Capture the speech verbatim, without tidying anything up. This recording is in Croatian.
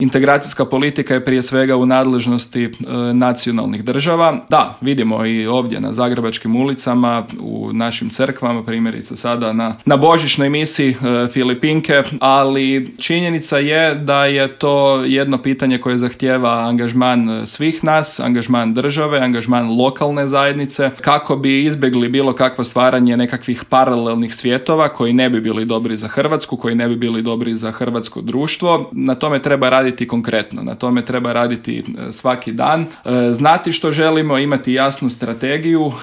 integracijska politika je prije svega u nadležnosti e, nacionalnih država. Da, vidimo i ovdje na zagrebačkim ulicama, u našim crkvama, primjerice sada na, na božićnoj misi e, Filipinke, ali činjenica je da je to jedno pitanje koje zahtijeva angažman svih nas, angažman države, angažman lokalne zajednice, kako bi izbjegli bilo kakvo stvaranje nekakvih paralelnih svjetova koji ne bi bili dobri za Hrvatsku, koji ne bi bili dobri za hrvatsko društvo. Na tome treba raditi konkretno, na tome treba raditi svaki dan, znati što želimo, imati jasnu strategiju,